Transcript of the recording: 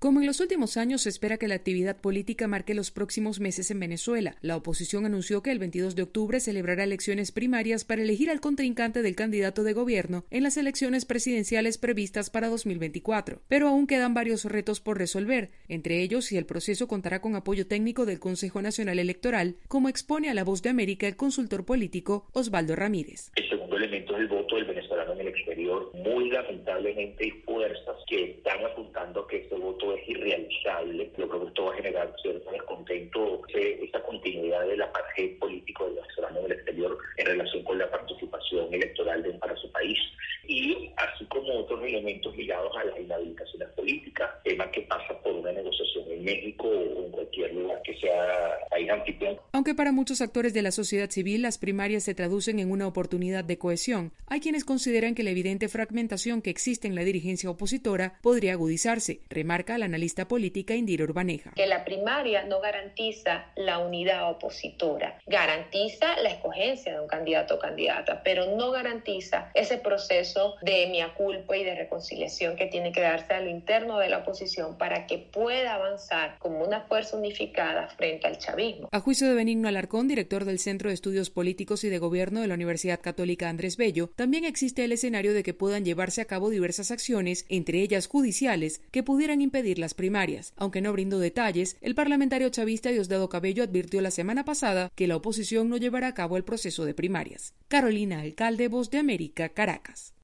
Como en los últimos años, se espera que la actividad política marque los próximos meses en Venezuela. La oposición anunció que el 22 de octubre celebrará elecciones primarias para elegir al contrincante del candidato de gobierno en las elecciones presidenciales previstas para 2024. Pero aún quedan varios retos por resolver, entre ellos si el proceso contará con apoyo técnico del Consejo Nacional Electoral, como expone a La Voz de América el consultor político Osvaldo Ramírez. El segundo elemento es el voto del venezolano en el exterior. Muy lamentablemente hay fuerzas que están apuntando a que este voto es irrealizable, lo que esto va a generar cierto descontento, esa continuidad del apartheid político del venezolano en el exterior en relación con la participación electoral para su país, y así como otros elementos ligados a las inhabilitaciones políticas, tema que pasa por una negociación en México o en cualquier lugar que sea país anfitrión. Aunque para muchos actores de la sociedad civil las primarias se traducen en una oportunidad de cohesión, hay quienes consideran que la evidente fragmentación que existe en la dirigencia opositora podría agudizarse, remarca la analista política Indira Urbaneja. Que la primaria no garantiza la unidad opositora, garantiza la escogencia de un candidato o candidata, pero no garantiza ese proceso de mea culpa y de reconciliación que tiene que darse a lo interno de la oposición para que pueda avanzar como una fuerza unificada frente al chavismo. A juicio de Benigno Alarcón, director del Centro de Estudios Políticos y de Gobierno de la Universidad Católica Andrés Bello, también existe el escenario de que puedan llevarse a cabo diversas acciones, entre ellas judiciales, que pudieran impedir las primarias. Aunque no brindó detalles, el parlamentario chavista Diosdado Cabello advirtió la semana pasada que la oposición no llevará a cabo el proceso de primarias. Carolina Alcalde, Voz de América, Caracas.